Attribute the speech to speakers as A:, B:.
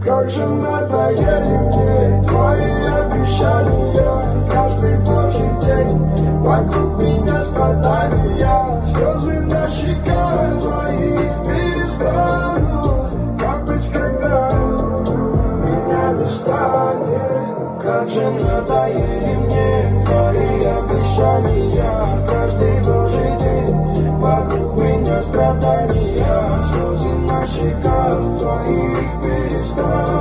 A: Как же надоели мне твои обещания. Каждый божий день вокруг меня страдания. Слезы на щеках твоих перестанут капать, когда меня не станет. Как же надоели мне твои обещания. Каждый божий день вокруг меня страдания. Слезы на щеках твоих перестанут